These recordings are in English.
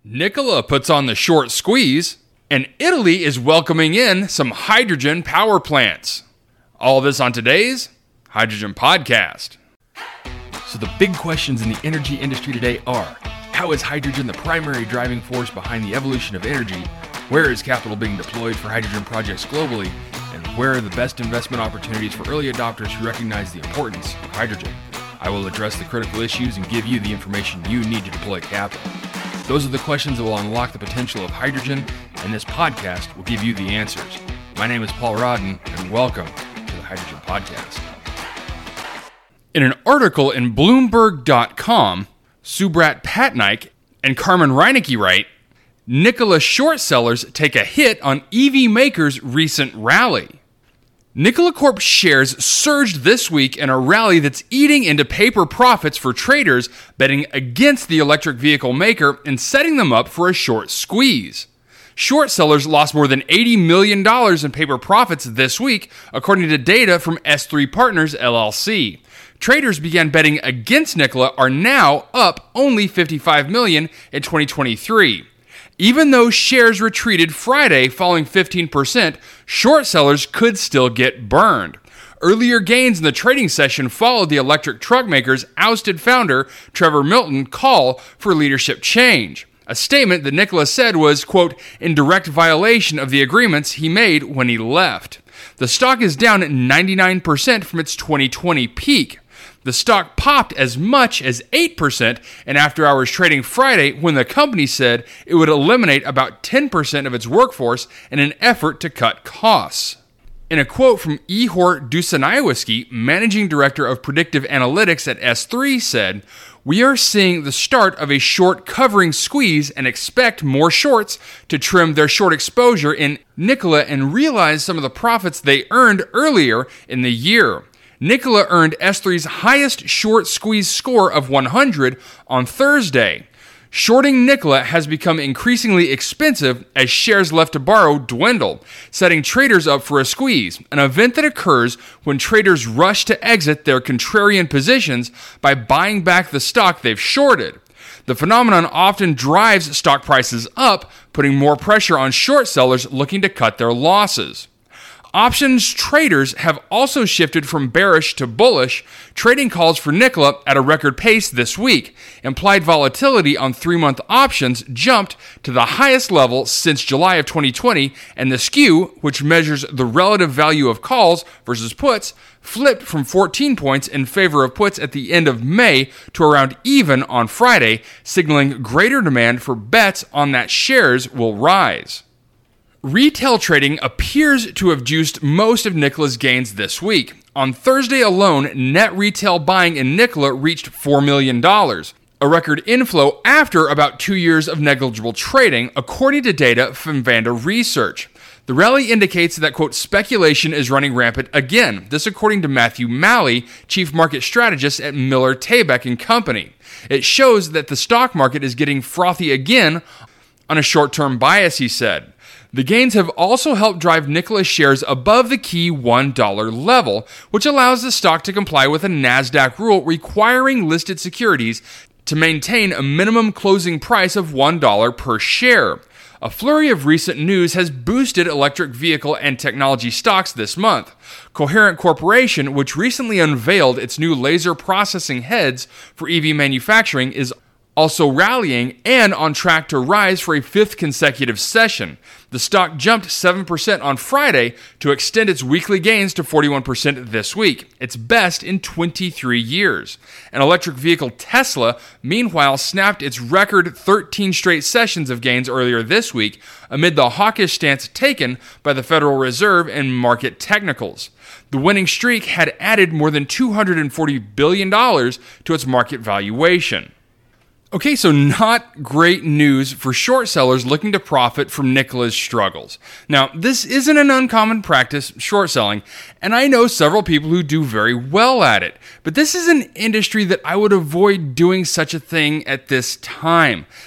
Nikola puts on the short squeeze, and Italy is welcoming in some hydrogen power plants. All this on today's Hydrogen Podcast. So the big questions in the energy industry today are, how is hydrogen the primary driving force behind the evolution of energy? Where is capital being deployed for hydrogen projects globally? And where are the best investment opportunities for early adopters who recognize the importance of hydrogen? I will address the critical issues and give you the information you need to deploy capital. Those are the questions that will unlock the potential of hydrogen, and this podcast will give you the answers. My name is Paul Rodden, and welcome to the Hydrogen Podcast. In an article in Bloomberg.com, Subrat Patnaik and Carmen Reinecke write, Nikola short sellers take a hit on EV makers' recent rally. Nikola Corp shares surged this week in a rally that's eating into paper profits for traders betting against the electric vehicle maker and setting them up for a short squeeze. Short sellers lost more than $80 million in paper profits this week, according to data from S3 Partners LLC. Traders began betting against Nikola are now up only $55 million in 2023. Even though shares retreated Friday, falling 15%, short sellers could still get burned. Earlier gains in the trading session followed the electric truck maker's ousted founder, Trevor Milton, call for leadership change. A statement that Nikola said was, quote, in direct violation of the agreements he made when he left. The stock is down 99% from its 2020 peak. The stock popped as much as 8% in after-hours trading Friday when the company said it would eliminate about 10% of its workforce in an effort to cut costs. In a quote from Ihor Dusanayewski, managing director of predictive analytics at S3, said, we are seeing the start of a short covering squeeze and expect more shorts to trim their short exposure in Nikola and realize some of the profits they earned earlier in the year. Nikola earned S3's highest short squeeze score of 100 on Thursday. Shorting Nikola has become increasingly expensive as shares left to borrow dwindle, setting traders up for a squeeze, an event that occurs when traders rush to exit their contrarian positions by buying back the stock they've shorted. The phenomenon often drives stock prices up, putting more pressure on short sellers looking to cut their losses. Options traders have also shifted from bearish to bullish, trading calls for Nikola at a record pace this week. Implied volatility on 3-month options jumped to the highest level since July of 2020, and the skew, which measures the relative value of calls versus puts, flipped from 14 points in favor of puts at the end of May to around even on Friday, signaling greater demand for bets on that shares will rise. Retail trading appears to have juiced most of Nikola's gains this week. On Thursday alone, net retail buying in Nikola reached $4 million, a record inflow after about 2 years of negligible trading, according to data from Vanda Research. The rally indicates that, quote, speculation is running rampant again. This according to Matthew Malley, chief market strategist at Miller Tabak and Company. It shows that the stock market is getting frothy again on a short-term bias, he said. The gains have also helped drive Nikola shares above the key $1 level, which allows the stock to comply with a NASDAQ rule requiring listed securities to maintain a minimum closing price of $1 per share. A flurry of recent news has boosted electric vehicle and technology stocks this month. Coherent Corporation, which recently unveiled its new laser processing heads for EV manufacturing, is also rallying and on track to rise for a 5th consecutive session. The stock jumped 7% on Friday to extend its weekly gains to 41% this week, its best in 23 years. An electric vehicle Tesla, meanwhile, snapped its record 13 straight sessions of gains earlier this week amid the hawkish stance taken by the Federal Reserve and market technicals. The winning streak had added more than $240 billion to its market valuation. Okay, so not great news for short sellers looking to profit from Nikola's struggles. Now, this isn't an uncommon practice, short selling, and I know several people who do very well at it. But this is an industry that I would avoid doing such a thing at this time.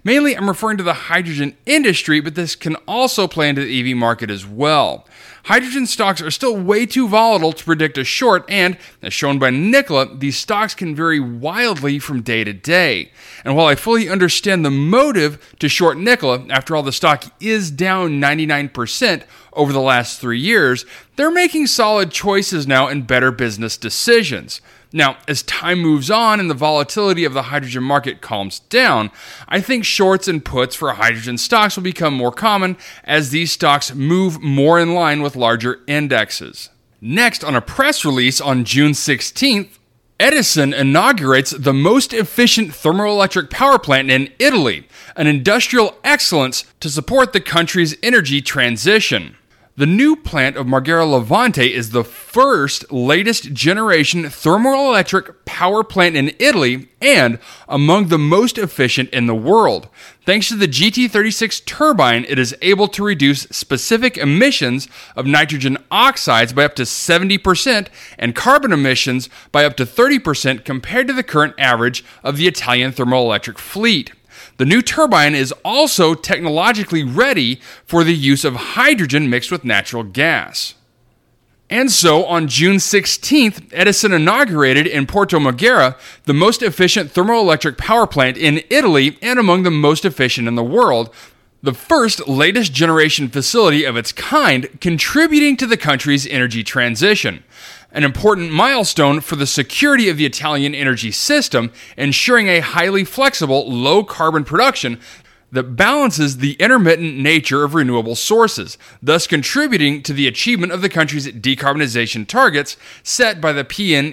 Mainly, I'm referring to the hydrogen industry, but this can also play into the EV market as well. Hydrogen stocks are still way too volatile to predict a short, and, as shown by Nikola, these stocks can vary wildly from day to day. And while I fully understand the motive to short Nikola, after all, the stock is down 99% over the last 3 years, they're making solid choices now and better business decisions. Now, as time moves on and the volatility of the hydrogen market calms down, I think shorts and puts for hydrogen stocks will become more common as these stocks move more in line with larger indexes. Next, on a press release on June 16th, Edison inaugurates the most efficient thermoelectric power plant in Italy, an industrial excellence to support the country's energy transition. The new plant of Marghera Levante is the first latest generation thermoelectric power plant in Italy and among the most efficient in the world. Thanks to the GT36 turbine, it is able to reduce specific emissions of nitrogen oxides by up to 70% and carbon emissions by up to 30% compared to the current average of the Italian thermoelectric fleet. The new turbine is also technologically ready for the use of hydrogen mixed with natural gas. And so, on June 16th, Edison inaugurated in Porto Marghera the most efficient thermoelectric power plant in Italy and among the most efficient in the world, the first latest generation facility of its kind, contributing to the country's energy transition. An important milestone for the security of the Italian energy system, ensuring a highly flexible, low-carbon production that balances the intermittent nature of renewable sources, thus contributing to the achievement of the country's decarbonization targets set by the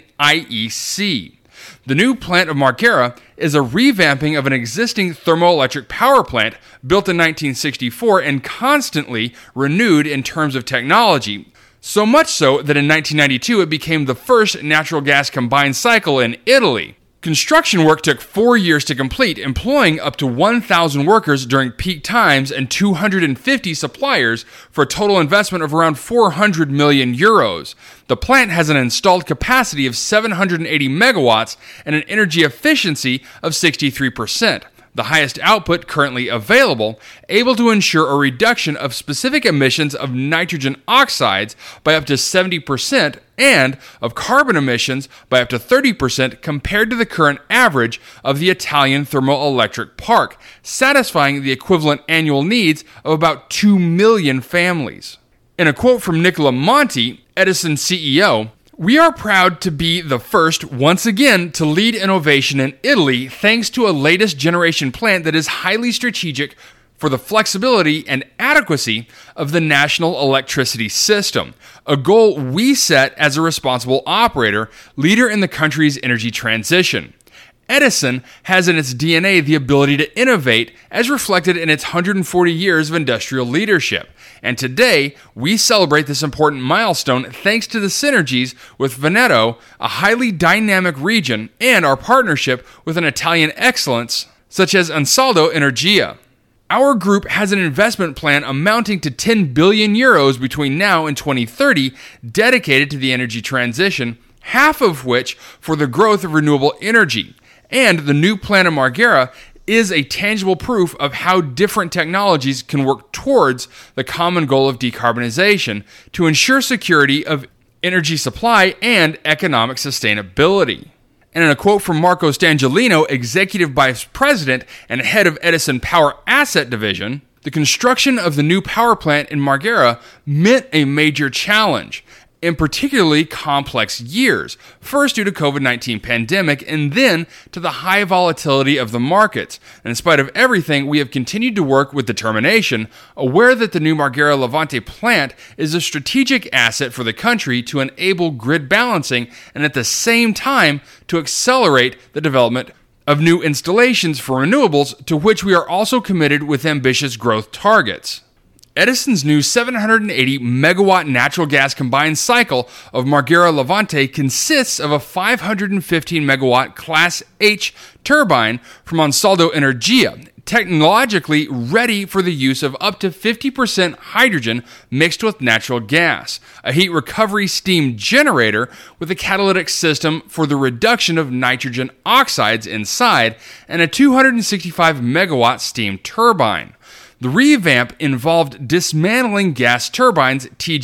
PNIEC. The new plant of Marghera is a revamping of an existing thermoelectric power plant built in 1964 and constantly renewed in terms of technology. So much so that in 1992 it became the first natural gas combined cycle in Italy. Construction work took 4 years to complete, employing up to 1,000 workers during peak times and 250 suppliers for a total investment of around 400 million euros. The plant has an installed capacity of 780 megawatts and an energy efficiency of 63%. The highest output currently available, able to ensure a reduction of specific emissions of nitrogen oxides by up to 70% and of carbon emissions by up to 30% compared to the current average of the Italian thermoelectric park, satisfying the equivalent annual needs of about 2 million families. In a quote from Nicola Monti, Edison CEO, "We are proud to be the first, once again, to lead innovation in Italy thanks to a latest generation plant that is highly strategic for the flexibility and adequacy of the national electricity system, a goal we set as a responsible operator, leader in the country's energy transition." Edison has in its DNA the ability to innovate as reflected in its 140 years of industrial leadership. And today, we celebrate this important milestone thanks to the synergies with Veneto, a highly dynamic region, and our partnership with an Italian excellence such as Ansaldo Energia. Our group has an investment plan amounting to 10 billion euros between now and 2030 dedicated to the energy transition, half of which for the growth of renewable energy. And the new plant of Marghera is a tangible proof of how different technologies can work towards the common goal of decarbonization to ensure security of energy supply and economic sustainability. And in a quote from Marco Stangellino, Executive Vice President and head of Edison Power Asset Division, the construction of the new power plant in Marghera meant a major challenge in particularly complex years, first due to COVID-19 pandemic and then to the high volatility of the markets. And in spite of everything, we have continued to work with determination, aware that the new Marghera Levante plant is a strategic asset for the country to enable grid balancing and at the same time to accelerate the development of new installations for renewables, to which we are also committed with ambitious growth targets. Edison's new 780 megawatt natural gas combined cycle of Marghera Levante consists of a 515 megawatt Class H turbine from Ansaldo Energia, technologically ready for the use of up to 50% hydrogen mixed with natural gas, a heat recovery steam generator with a catalytic system for the reduction of nitrogen oxides inside, and a 265 megawatt steam turbine. The revamp involved dismantling gas turbines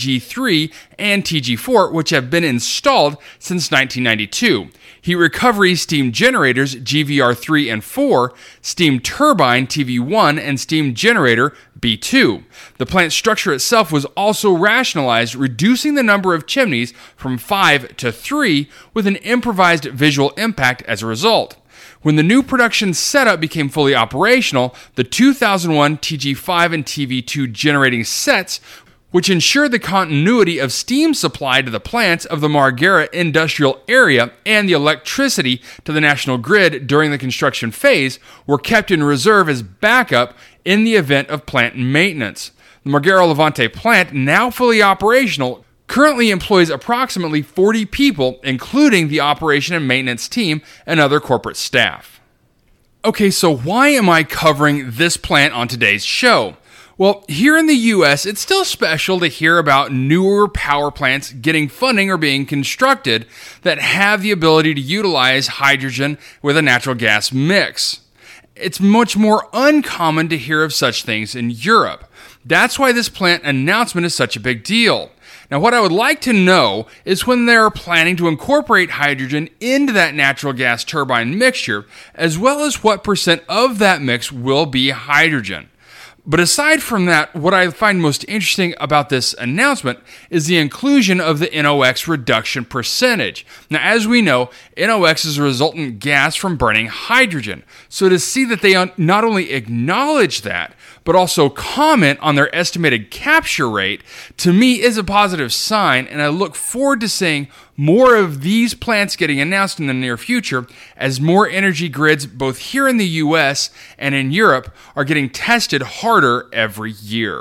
TG3 and TG4, which have been installed since 1992, heat recovery steam generators GVR3 and 4, steam turbine TV1, and steam generator B2. The plant structure itself was also rationalized, reducing the number of chimneys from 5 to 3, with an improvised visual impact as a result. When the new production setup became fully operational, the 2001 TG5 and TV2 generating sets, which ensured the continuity of steam supply to the plants of the Marghera industrial area and the electricity to the national grid during the construction phase, were kept in reserve as backup in the event of plant maintenance. The Marghera Levante plant, now fully operational, currently employs approximately 40 people, including the operation and maintenance team and other corporate staff. Okay, so why am I covering this plant on today's show? Well, here in the US, it's still special to hear about newer power plants getting funding or being constructed that have the ability to utilize hydrogen with a natural gas mix. It's much more uncommon to hear of such things in Europe. That's why this plant announcement is such a big deal. Now, what I would like to know is when they're planning to incorporate hydrogen into that natural gas turbine mixture, as well as what percent of that mix will be hydrogen. But aside from that, what I find most interesting about this announcement is the inclusion of the NOx reduction percentage. Now, as we know, NOx is a resultant gas from burning hydrogen. So to see that they not only acknowledge that, but also comment on their estimated capture rate, to me is a positive sign, and I look forward to seeing more of these plants getting announced in the near future as more energy grids, both here in the US and in Europe, are getting tested harder every year.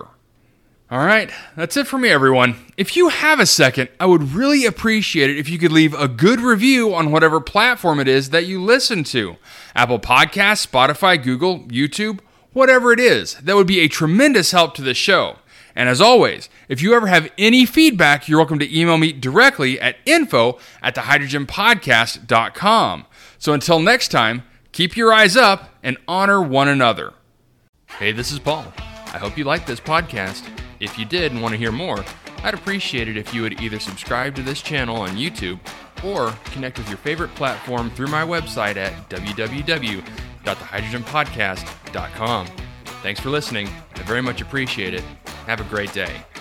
All right, that's it for me, everyone. If you have a second, I would really appreciate it if you could leave a good review on whatever platform it is that you listen to. Apple Podcasts, Spotify, Google, YouTube, whatever it is. That would be a tremendous help to the show. And as always, if you ever have any feedback, you're welcome to email me directly at info@thehydrogenpodcast.com. So until next time, keep your eyes up and honor one another. Hey, this is Paul. I hope you liked this podcast. If you did and want to hear more, I'd appreciate it if you would either subscribe to this channel on YouTube or connect with your favorite platform through my website at www.thehydrogenpodcast.com. Thanks for listening. I very much appreciate it. Have a great day.